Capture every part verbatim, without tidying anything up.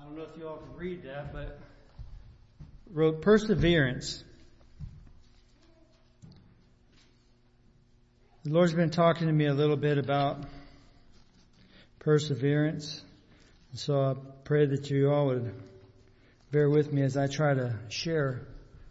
don't know if you all can read that, but wrote perseverance. The Lord's been talking to me a little bit about perseverance. So I pray that you all would bear with me as I try to share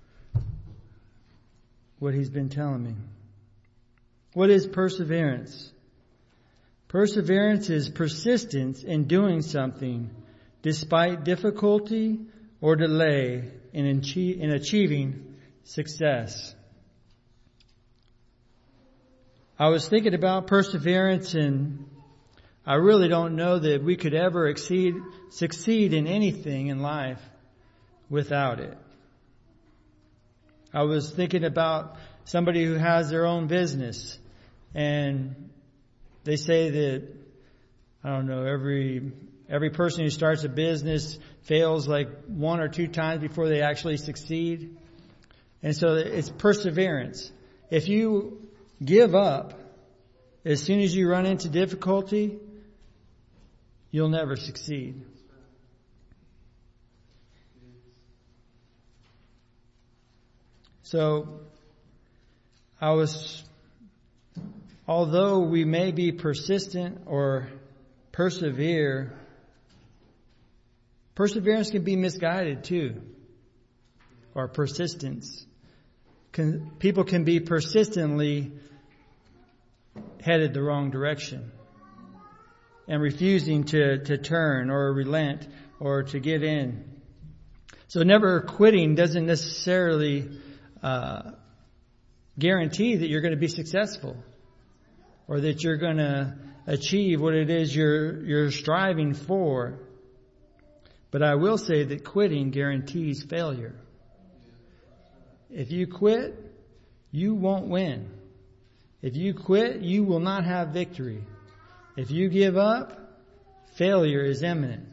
what He's been telling me. What is perseverance? Perseverance is persistence in doing something despite difficulty or delay in, achieve, in achieving success. I was thinking about perseverance, and I really don't know that we could ever exceed, succeed in anything in life without it. I was thinking about somebody who has their own business, and they say that, I don't know, every every person who starts a business fails like one or two times before they actually succeed. And so it's perseverance. If you give up as soon as you run into difficulty, you'll never succeed. So I was, although we may be persistent or persevere, perseverance can be misguided too, or persistence. Can, people can be persistently headed the wrong direction and refusing to, to turn or relent or to give in. So never quitting doesn't necessarily uh, guarantee that you're going to be successful or that you're going to achieve what it is you're you're striving for. But I will say that quitting guarantees failure. If you quit, you won't win. If you quit, you will not have victory. If you give up, failure is imminent.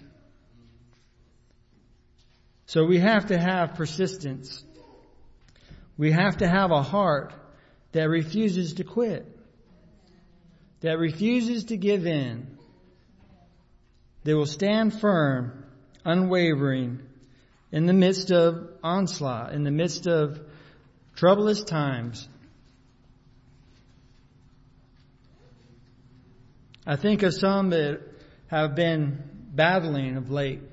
So we have to have persistence. We have to have a heart that refuses to quit, that refuses to give in, that will stand firm, unwavering, in the midst of onslaught, in the midst of troublous times. I think of some that have been battling of late.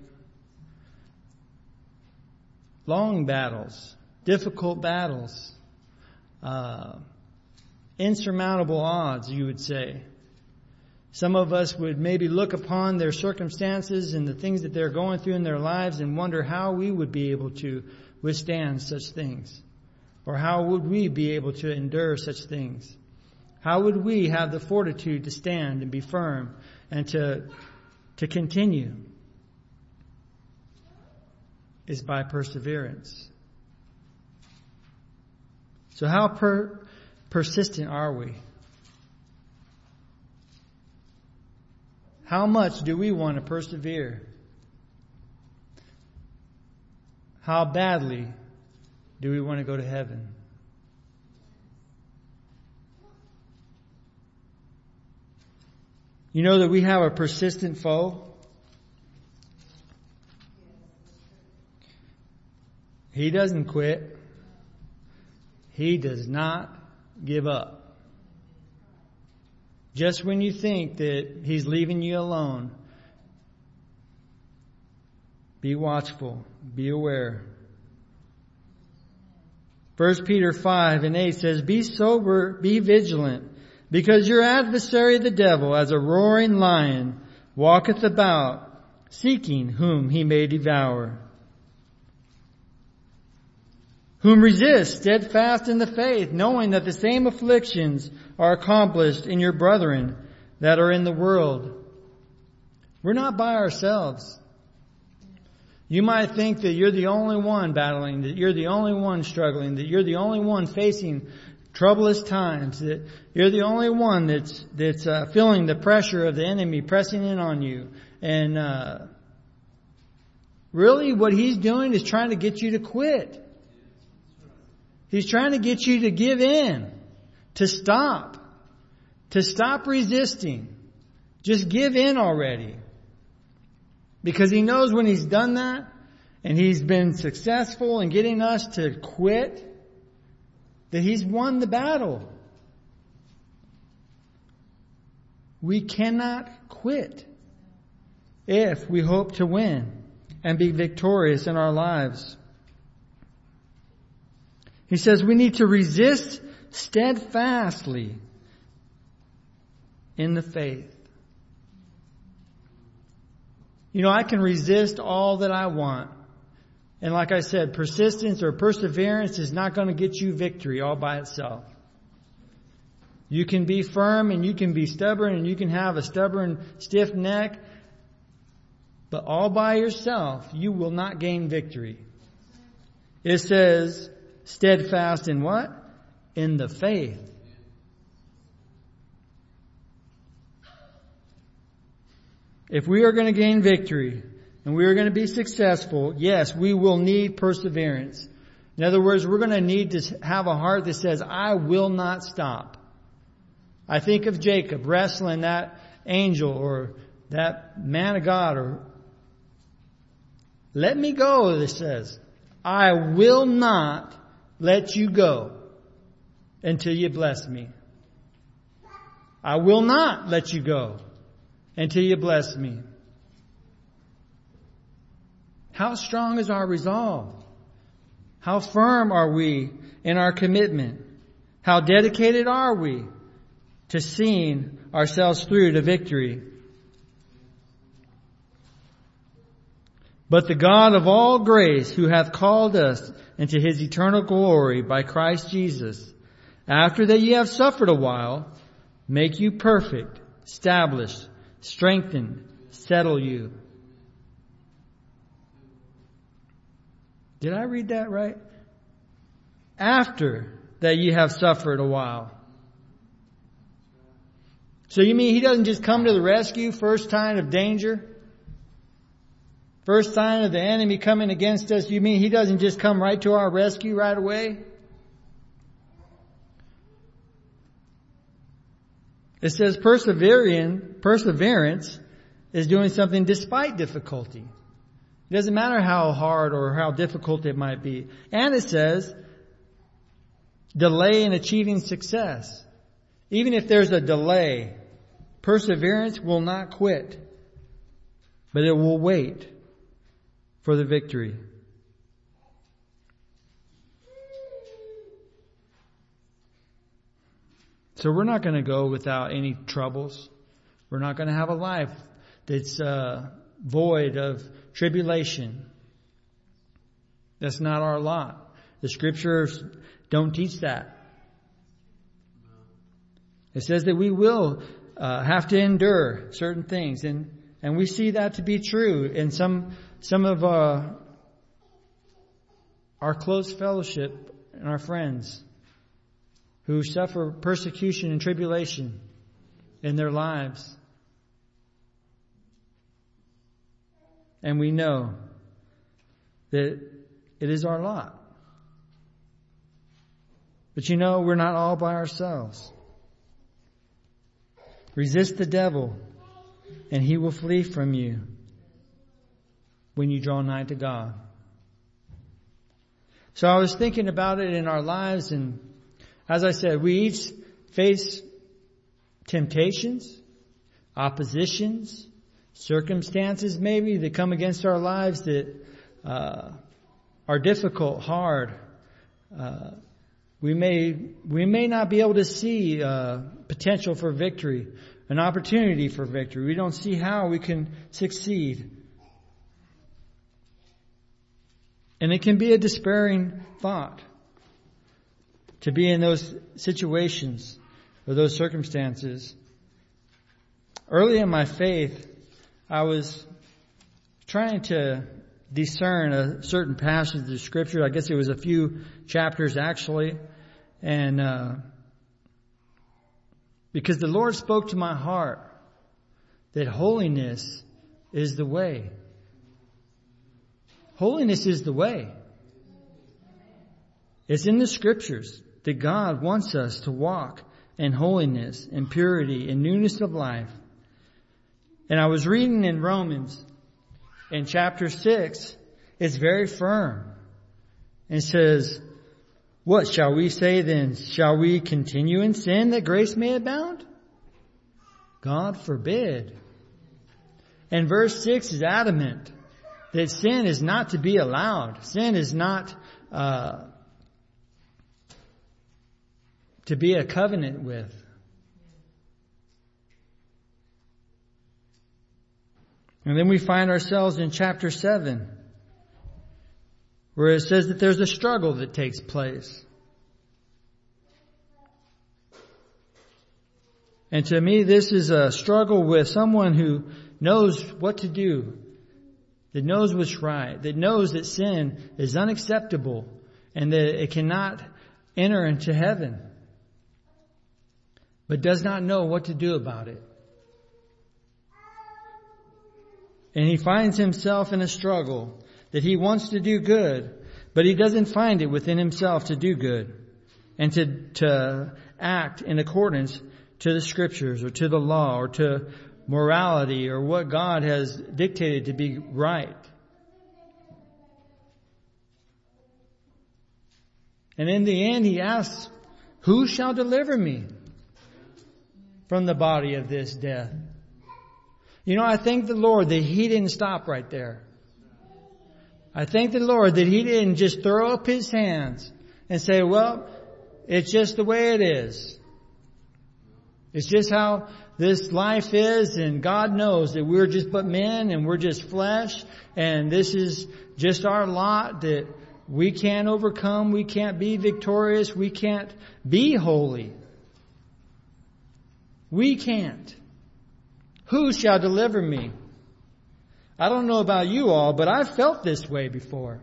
Long battles, difficult battles, uh, insurmountable odds, you would say. Some of us would maybe look upon their circumstances and the things that they're going through in their lives and wonder how we would be able to withstand such things. Or how would we be able to endure such things? How would we have the fortitude to stand and be firm and to, to continue? Is by perseverance. So how per, persistent are we? How much do we want to persevere? How badly do we want to go to heaven? You know that we have a persistent foe? He doesn't quit. He does not give up. Just when you think that He's leaving you alone, be watchful, be aware. First Peter five and eight says, "Be sober, be vigilant, because your adversary the devil, as a roaring lion, walketh about, seeking whom he may devour. Whom resist steadfast in the faith, knowing that the same afflictions are accomplished in your brethren that are in the world." We're not by ourselves. You might think that you're the only one battling, that you're the only one struggling, that you're the only one facing troublous times, that you're the only one that's that's uh, feeling the pressure of the enemy pressing in on you. And uh, really what he's doing is trying to get you to quit. He's trying to get you to give in, to stop, to stop resisting. Just give in already. Because He knows when He's done that, and He's been successful in getting us to quit, that He's won the battle. We cannot quit if we hope to win and be victorious in our lives. He says we need to resist steadfastly in the faith. You know, I can resist all that I want. And like I said, persistence or perseverance is not going to get you victory all by itself. You can be firm and you can be stubborn and you can have a stubborn, stiff neck. But all by yourself, you will not gain victory. It says, steadfast in what? In the faith. If we are going to gain victory and we are going to be successful, yes, we will need perseverance. In other words, we're going to need to have a heart that says, I will not stop. I think of Jacob wrestling that angel or that man of God, or let me go, it says. I will not let you go until you bless me. I will not let you go until you bless me. How strong is our resolve? How firm are we in our commitment? How dedicated are we to seeing ourselves through to victory? But the God of all grace, who hath called us into His eternal glory by Christ Jesus, after that ye have suffered a while, make you perfect, establish, strengthen, settle you. Did I read that right? After that ye have suffered a while. So you mean He doesn't just come to the rescue first sign of danger? First sign of the enemy coming against us? You mean He doesn't just come right to our rescue right away? It says persevering, perseverance is doing something despite difficulty. It doesn't matter how hard or how difficult it might be. And it says delay in achieving success. Even if there's a delay, perseverance will not quit, but it will wait for the victory. So we're not going to go without any troubles. We're not going to have a life that's uh, void of tribulation. That's not our lot. The Scriptures don't teach that. It says that we will uh, have to endure certain things, and and we see that to be true in some some of uh, our close fellowship and our friends who suffer persecution and tribulation in their lives. And we know that it is our lot. But you know, we're not all by ourselves. Resist the devil, and he will flee from you when you draw nigh to God. So I was thinking about it in our lives, and as I said, we each face temptations, oppositions, circumstances maybe that come against our lives that uh, are difficult, hard. Uh, we may we may not be able to see uh, potential for victory, an opportunity for victory. We don't see how we can succeed. And it can be a despairing thought to be in those situations or those circumstances. Early in my faith, I was trying to discern a certain passage of Scripture. I guess it was a few chapters actually. And uh, because the Lord spoke to my heart that holiness is the way. Holiness is the way. It's in the Scriptures that God wants us to walk in holiness and purity and newness of life. And I was reading in Romans in chapter six is very firm. And says, what shall we say then? Shall we continue in sin that grace may abound? God forbid. And verse six is adamant that sin is not to be allowed. Sin is not uh, to be a covenant with. And then we find ourselves in chapter seven, where it says that there's a struggle that takes place. And to me, this is a struggle with someone who knows what to do, that knows what's right, that knows that sin is unacceptable and that it cannot enter into heaven, but does not know what to do about it. And he finds himself in a struggle that he wants to do good, but he doesn't find it within himself to do good and to, to act in accordance to the Scriptures or to the law or to morality or what God has dictated to be right. And in the end, he asks, who shall deliver me from the body of this death? You know, I thank the Lord that he didn't stop right there. I thank the Lord that he didn't just throw up his hands and say, well, it's just the way it is. It's just how this life is, and God knows that we're just but men and we're just flesh, and this is just our lot that we can't overcome, we can't be victorious, we can't be holy. We can't. Who shall deliver me? I don't know about you all, but I've felt this way before.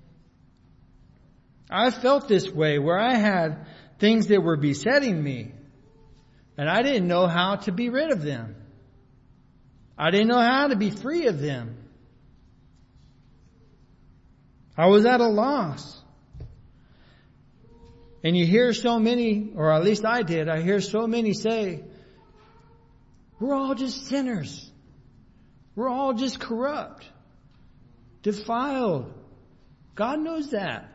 I felt this way where I had things that were besetting me, and I didn't know how to be rid of them. I didn't know how to be free of them. I was at a loss. And you hear so many, or at least I did, I hear so many say, we're all just sinners. We're all just corrupt, defiled. God knows that.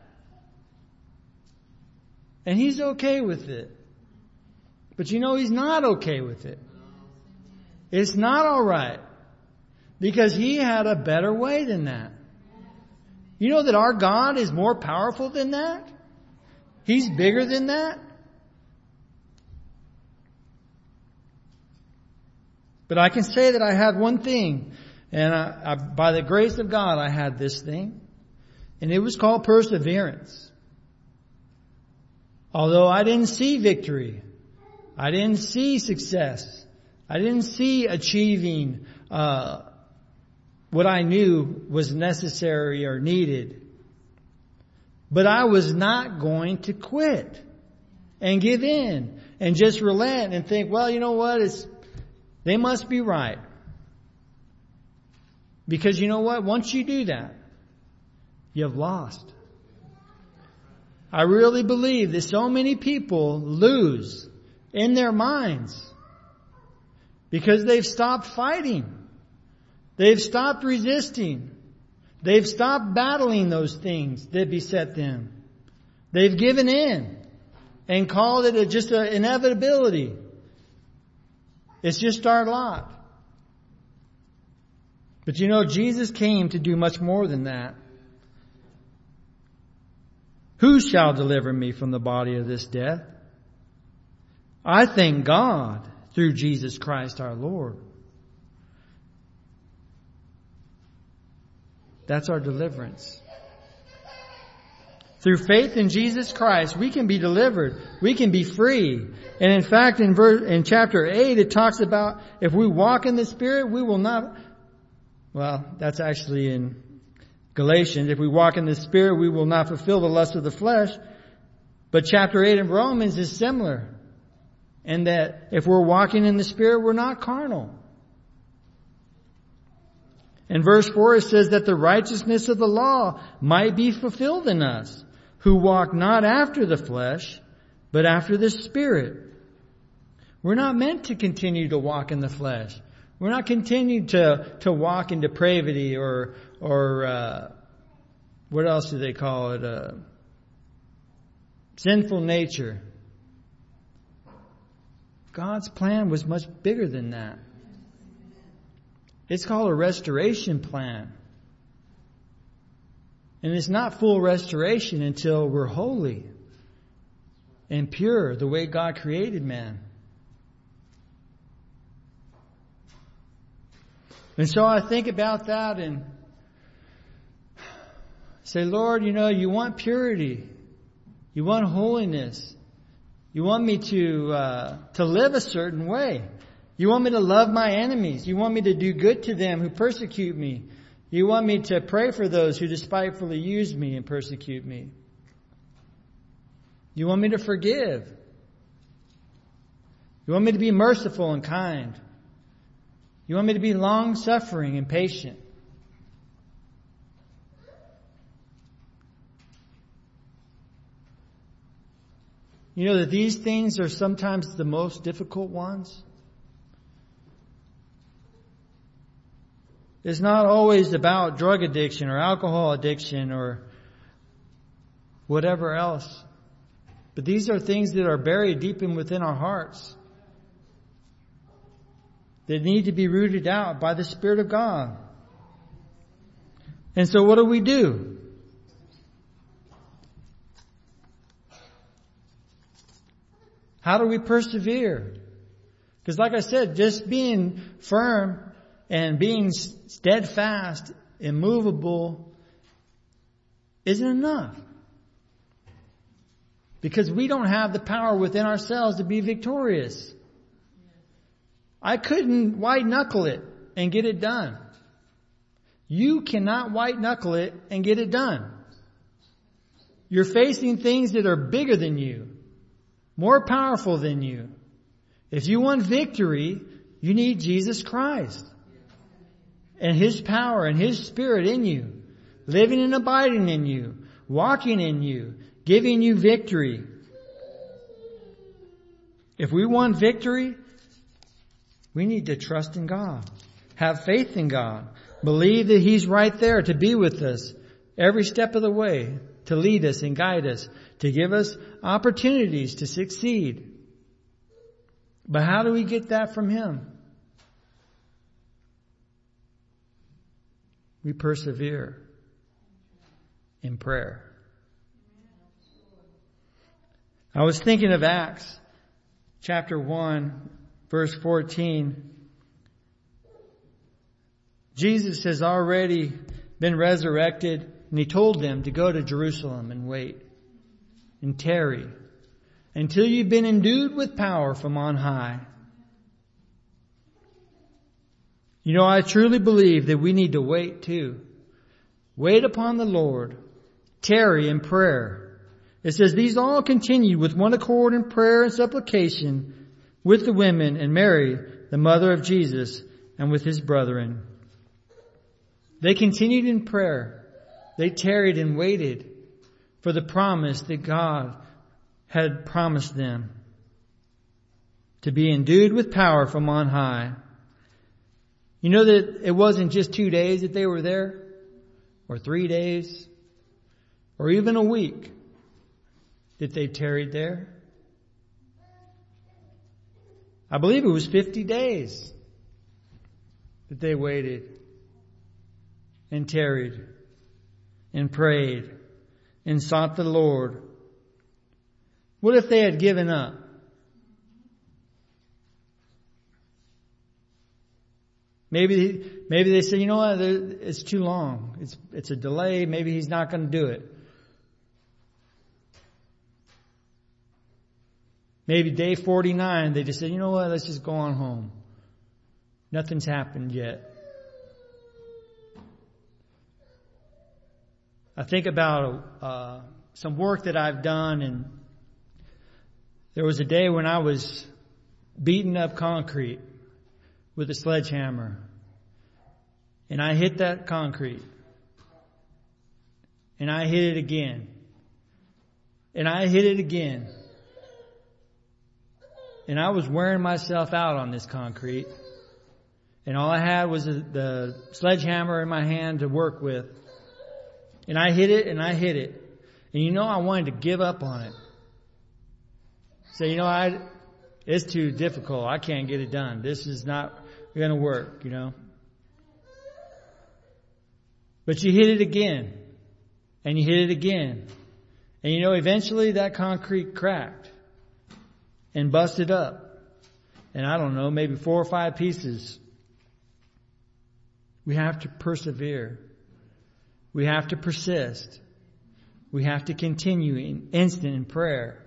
And He's okay with it. But you know, He's not okay with it. It's not all right. Because He had a better way than that. You know that our God is more powerful than that? He's bigger than that? But I can say that I had one thing, and I, I, by the grace of God, I had this thing, and it was called perseverance. Although I didn't see victory, I didn't see success, I didn't see achieving uh, what I knew was necessary or needed, but I was not going to quit and give in and just relent and think, well, you know what, it's they must be right. Because you know what? Once you do that, you've lost. I really believe that so many people lose in their minds because they've stopped fighting. They've stopped resisting. They've stopped battling those things that beset them. They've given in and called it a, just an inevitability. It's just our lot. But you know, Jesus came to do much more than that. Who shall deliver me from the body of this death? I thank God through Jesus Christ our Lord. That's our deliverance. Through faith in Jesus Christ, we can be delivered. We can be free. And in fact, in verse, in chapter eight, it talks about if we walk in the Spirit, we will not, well, that's actually in Galatians. If we walk in the Spirit, we will not fulfill the lust of the flesh. But chapter eight in Romans is similar. In that if we're walking in the Spirit, we're not carnal. In verse four, it says that the righteousness of the law might be fulfilled in us, who walk not after the flesh, but after the Spirit. We're not meant to continue to walk in the flesh. We're not continuing to, to walk in depravity or, or, uh, what else do they call it? Uh, sinful nature. God's plan was much bigger than that. It's called a restoration plan. And it's not full restoration until we're holy and pure the way God created man. And so I think about that and say, Lord, you know, you want purity. You want holiness. You want me to uh, to live a certain way. You want me to love my enemies. You want me to do good to them who persecute me. You want me to pray for those who despitefully use me and persecute me. You want me to forgive. You want me to be merciful and kind. You want me to be long-suffering and patient. You know that these things are sometimes the most difficult ones. It's not always about drug addiction or alcohol addiction or whatever else. But these are things that are buried deep in within our hearts that need to be rooted out by the Spirit of God. And so what do we do? How do we persevere? Because like I said, just being firm and being steadfast, immovable, isn't enough. Because we don't have the power within ourselves to be victorious. I couldn't white knuckle it and get it done. You cannot white knuckle it and get it done. You're facing things that are bigger than you, more powerful than you. If you want victory, you need Jesus Christ and His power and His Spirit in you, living and abiding in you, walking in you, giving you victory. If we want victory, we need to trust in God, have faith in God, believe that He's right there to be with us every step of the way, to lead us and guide us, to give us opportunities to succeed. But how do we get that from Him? We persevere in prayer. I was thinking of Acts chapter one, verse fourteen. Jesus has already been resurrected, and He told them to go to Jerusalem and wait and tarry until you've been endued with power from on high. You know, I truly believe that we need to wait too. Wait upon the Lord. Tarry in prayer. It says, these all continued with one accord in prayer and supplication with the women and Mary, the mother of Jesus, and with His brethren. They continued in prayer. They tarried and waited for the promise that God had promised them to be endued with power from on high. You know that it wasn't just two days that they were there, or three days, or even a week that they tarried there. I believe it was fifty days that they waited and tarried and prayed and sought the Lord. What if they had given up? Maybe, maybe they said, you know what, it's too long. It's, it's a delay. Maybe He's not going to do it. Maybe day forty-nine, they just said, you know what, let's just go on home. Nothing's happened yet. I think about uh, some work that I've done, and there was a day when I was beating up concrete with a sledgehammer, and I hit that concrete, and I hit it again, and I hit it again, and I was wearing myself out on this concrete, And all I had was the, the sledgehammer in my hand to work with. And I hit it and I hit it. And you know, I wanted to give up on it. Say, you know, I, it's too difficult. I can't get it done. This is not going to work, you know. But you hit it again. And you hit it again. And you know, eventually that concrete cracked and busted up. And I don't know, maybe four or five pieces. We have to persevere. We have to persist. We have to continue in instant in prayer.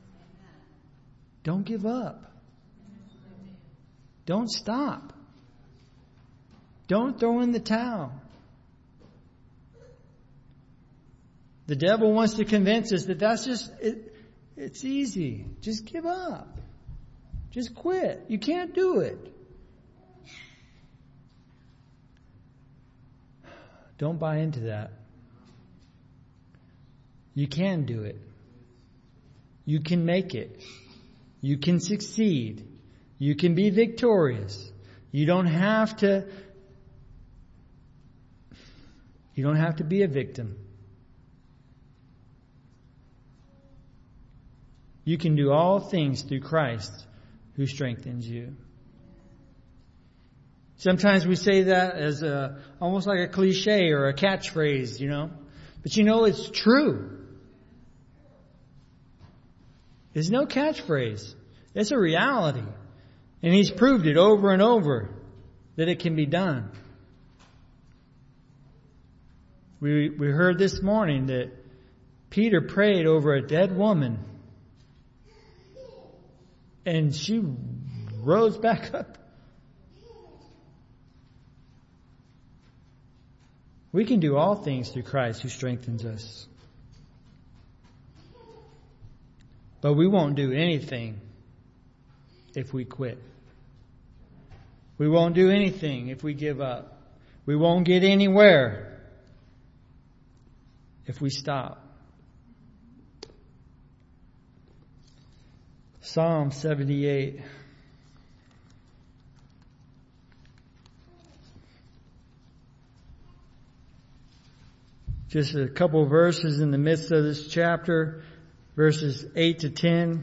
Don't give up. Don't stop. Don't throw in the towel. The devil wants to convince us that that's just, it, it's easy. Just give up. Just quit. You can't do it. Don't buy into that. You can do it. You can make it. You can succeed. You can be victorious. You don't have to, you don't have to be a victim. You can do all things through Christ who strengthens you. Sometimes we say that as a, almost like a cliche or a catchphrase, you know. But you know, it's true. It's no catchphrase. It's a reality. And He's proved it over and over that it can be done. We, we heard this morning that Peter prayed over a dead woman. And she rose back up. We can do all things through Christ who strengthens us. But we won't do anything if we quit. We won't do anything if we give up. We won't get anywhere if we stop. Psalm seventy-eight. Just a couple of verses in the midst of this chapter, verses eight to ten.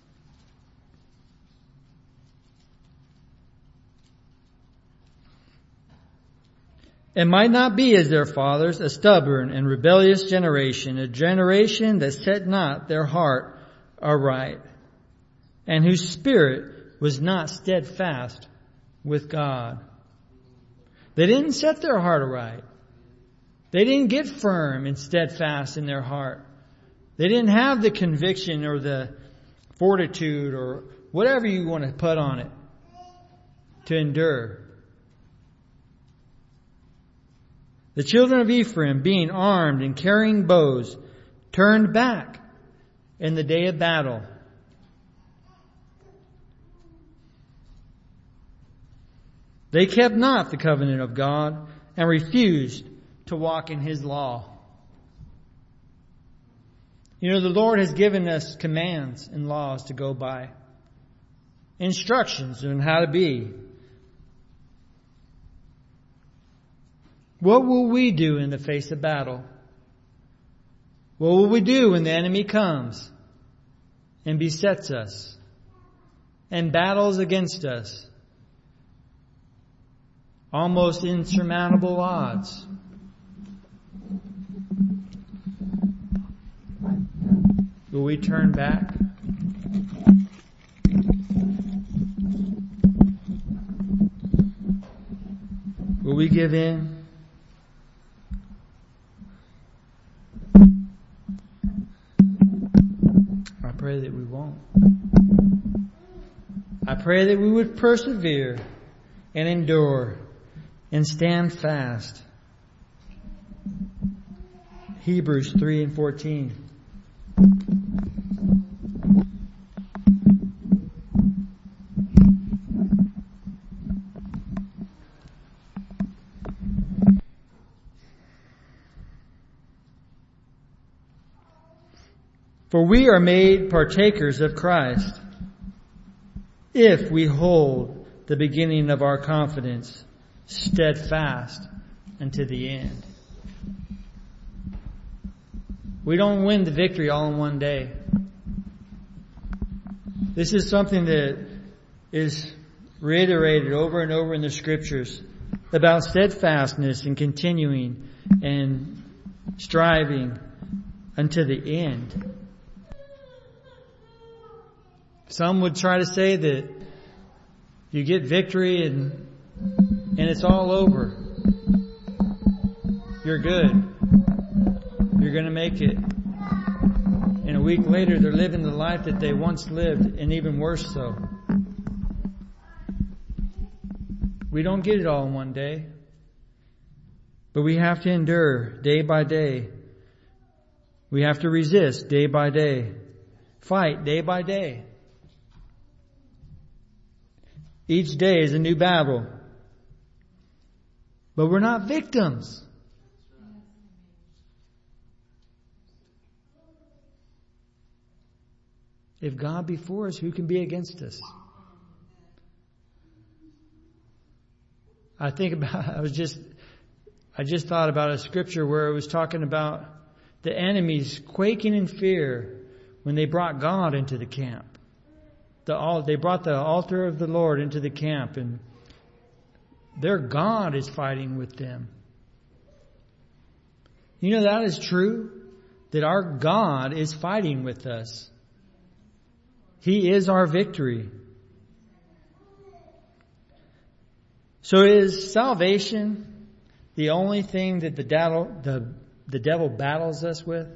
It might not be as their fathers, a stubborn and rebellious generation, a generation that set not their heart aright, and whose spirit was not steadfast with God. They didn't set their heart aright. They didn't get firm and steadfast in their heart. They didn't have the conviction or the fortitude or whatever you want to put on it to endure. The children of Ephraim, being armed and carrying bows, turned back in the day of battle. They kept not the covenant of God and refused to walk in His law. You know, the Lord has given us commands and laws to go by. Instructions on how to be. What will we do in the face of battle? What will we do when the enemy comes and besets us and battles against us? Almost insurmountable odds. Will we turn back? Will we give in? I pray that we won't. I pray that we would persevere and endure and stand fast. Hebrews three and fourteen. For we are made partakers of Christ, if we hold the beginning of our confidence, steadfast unto the end. We don't win the victory all in one day. This is something that is reiterated over and over in the Scriptures about steadfastness and continuing and striving unto the end. Some would try to say that you get victory and and it's all over. You're good. You're going to make it. And a week later, they're living the life that they once lived, and even worse so. We don't get it all in one day. But we have to endure day by day. We have to resist day by day. Fight day by day. Each day is a new battle. But we're not victims. If God be for us, who can be against us? I think about, I was just, I just thought about a scripture where it was talking about the enemies quaking in fear when they brought God into the camp. The, they brought the altar of the Lord into the camp, and their God is fighting with them. You know that is true, that our God is fighting with us. He is our victory. So is salvation the only thing that the devil, the, the devil battles us with?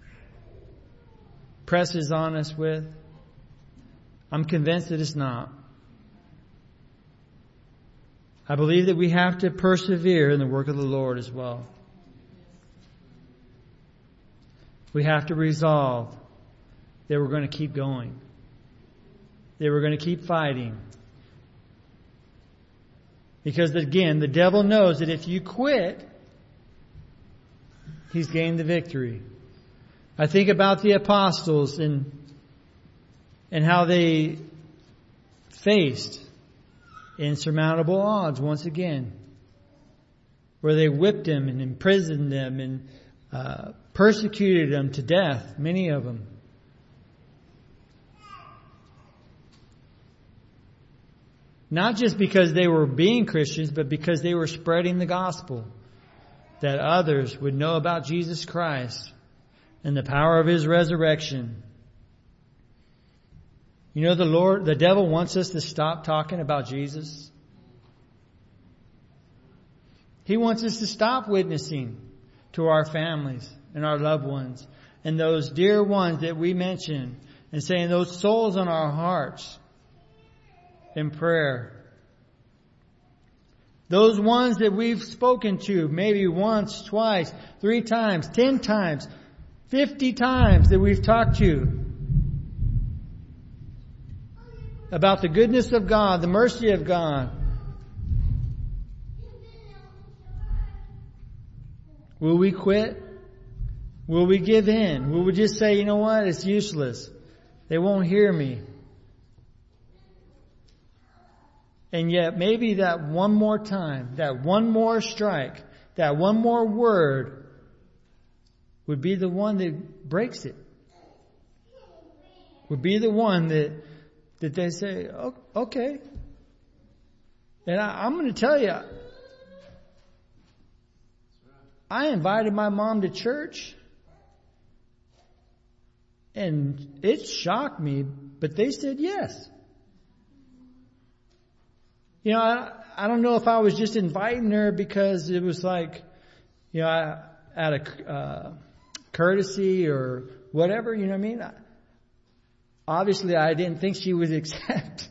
Presses on us with? I'm convinced that it's not. I believe that we have to persevere in the work of the Lord as well. We have to resolve that we're going to keep going. That we're going to keep fighting. Because again, the devil knows that if you quit, he's gained the victory. I think about the apostles and and how they faced insurmountable odds once again, where they whipped them and imprisoned them and uh, persecuted them to death, many of them. Not just because they were being Christians, but because they were spreading the gospel, that others would know about Jesus Christ and the power of His resurrection. You know, the Lord, the devil wants us to stop talking about Jesus. He wants us to stop witnessing to our families and our loved ones and those dear ones that we mention, and saying those souls on our hearts in prayer. Those ones that we've spoken to maybe once, twice, three times, ten times, fifty times that we've talked to about the goodness of God, the mercy of God. Will we quit? Will we give in? Will we just say, you know what, it's useless. They won't hear me. And yet maybe that one more time, that one more strike, that one more word would be the one that breaks it. Would be the one that that they say, oh, okay. And I, I'm going to tell you, I invited my mom to church, and it shocked me, but they said yes. You know, I, I don't know if I was just inviting her because it was like, you know, I, out of uh, courtesy or whatever, you know what I mean? I, obviously, I didn't think she would accept.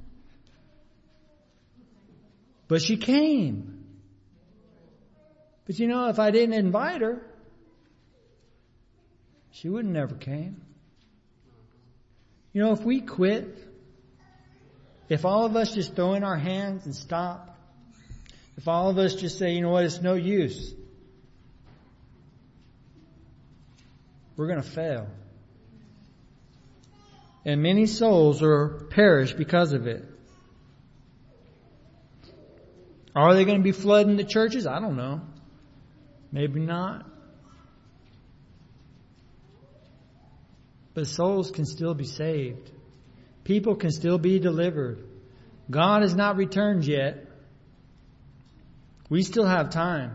But she came. But you know, if I didn't invite her, she would have never came. You know, if we quit, if all of us just throw in our hands and stop, if all of us just say, you know what, it's no use, we're going to fail. And many souls are perish because of it. Are they going to be flooding the churches? I don't know. Maybe not. But souls can still be saved. People can still be delivered. God has not returned yet. We still have time.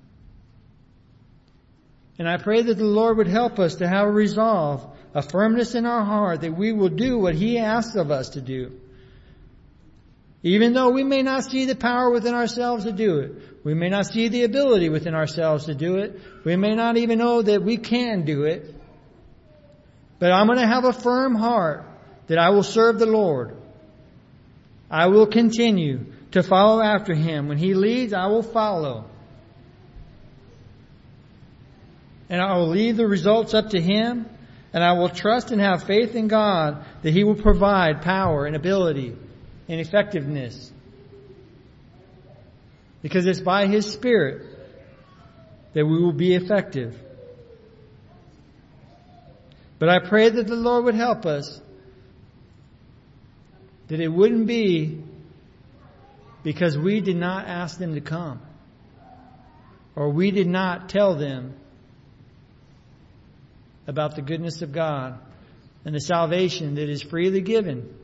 And I pray that the Lord would help us to have a resolve, a firmness in our heart that we will do what He asks of us to do. Even though we may not see the power within ourselves to do it. We may not see the ability within ourselves to do it. We may not even know that we can do it. But I'm going to have a firm heart that I will serve the Lord. I will continue to follow after Him. When He leads, I will follow. And I will leave the results up to Him. And I will trust and have faith in God that He will provide power and ability and effectiveness. Because it's by His Spirit that we will be effective. But I pray that the Lord would help us, that it wouldn't be because we did not ask them to come, or we did not tell them about the goodness of God and the salvation that is freely given.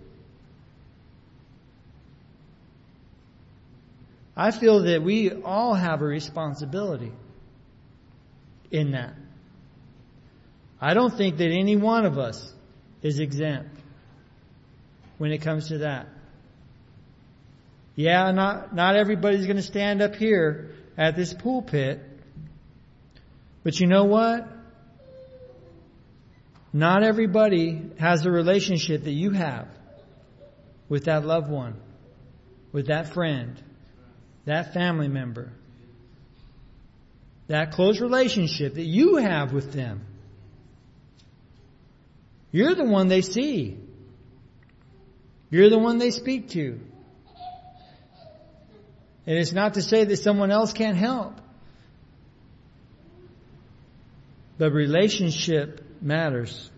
I feel that we all have a responsibility in that. I don't think that any one of us is exempt when it comes to that. Yeah, not, not everybody's going to stand up here at this pulpit. But you know what? Not everybody has a relationship that you have with that loved one, with that friend, that family member. That close relationship that you have with them. You're the one they see. You're the one they speak to. And it's not to say that someone else can't help. But relationship matters.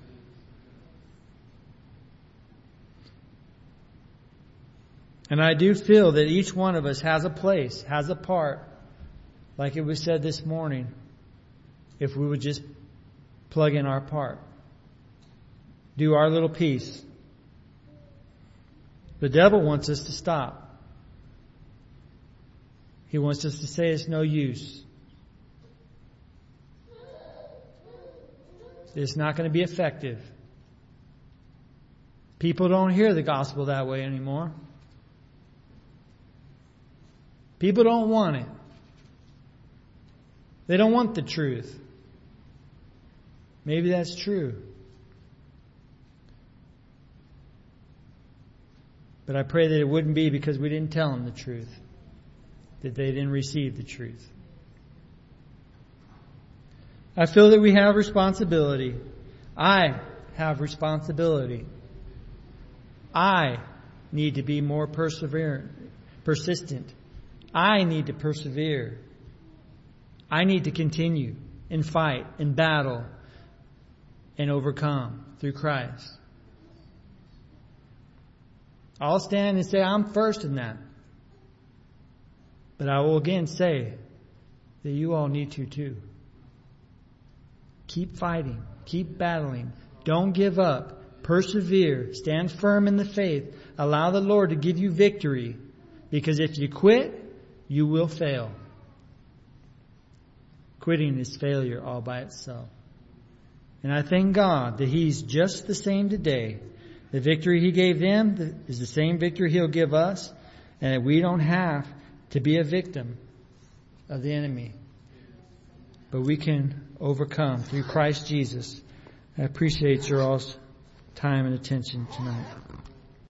And I do feel that each one of us has a place, has a part, like it was said this morning, if we would just plug in our part. Do our little piece. The devil wants us to stop. He wants us to say it's no use. It's not going to be effective. People don't hear the gospel that way anymore. People don't want it. They don't want the truth. Maybe that's true. But I pray that it wouldn't be because we didn't tell them the truth, that they didn't receive the truth. I feel that we have responsibility. I have responsibility. I need to be more perseverant, persistent. I need to persevere. I need to continue and fight and battle and overcome through Christ. I'll stand and say I'm first in that. But I will again say that you all need to too. Keep fighting. Keep battling. Don't give up. Persevere. Stand firm in the faith. Allow the Lord to give you victory. Because if you quit, you will fail. Quitting is failure all by itself. And I thank God that He's just the same today. The victory He gave them is the same victory He'll give us. And that we don't have to be a victim of the enemy. But we can overcome through Christ Jesus. I appreciate your all's time and attention tonight.